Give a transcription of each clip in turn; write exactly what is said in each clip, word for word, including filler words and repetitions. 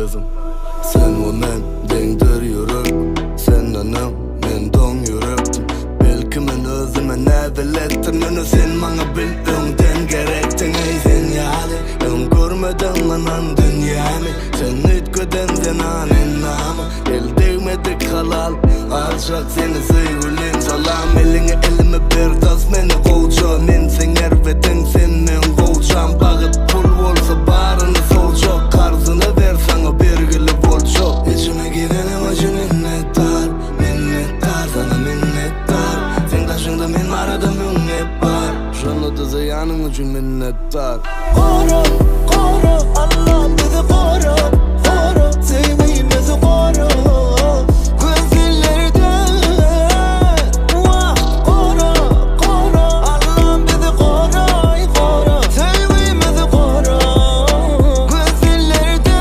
gözüm. Sen o men dengdir yürek, sen anam men don yürek. Belki men özüme ne bilettin, onu sen bana bil önden gerektin. Ey sen yali, ön görmeden anan dünyamı. Sen ütköden sen anen namı. El değmedik halal, alçak seni sevgilin salam. Eline elime bir tas meni koğuça. Men sen erveden sen men koğuçam. Bağıt pul olsa barını solça. Karzını ver sana birgili bolça. İçime girenim acı minnettar, minnettar sana minnettar. Sen taşında men marada münnet var. Şunu da zayanın için minnettar. Koru, koru, Allah bizi koru, koru. Sevdiğimizi koru. Gözlerden vah koru, koru. Allah bizi koru, koru. Sevdiğimizi koru. Gözlerden.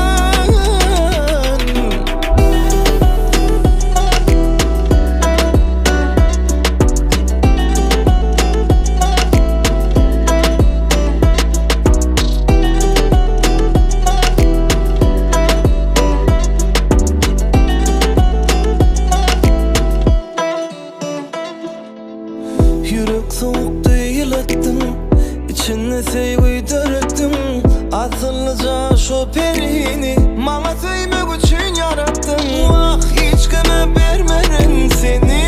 Yürek soğuk değil ettim, içine sevgi döktüm. Asıllıca şu perini bana sevmek için yarattım. Vah hiç kime vermeren seni.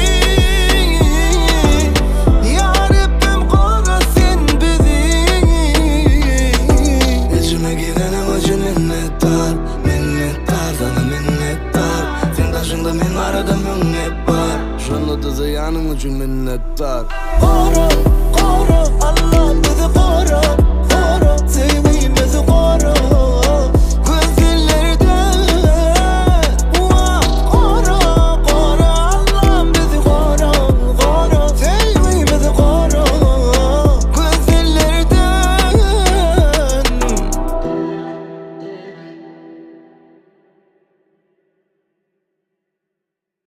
Ya Rabbim koru sen bizi. İçime girenim acı minnettar, minnettar sana minnettar. Sen taşında men arada münnet var. Şunu da zayanın için minnettar. Koru, koru, Allah bizi koru, koru. Sevdiğimizi koru.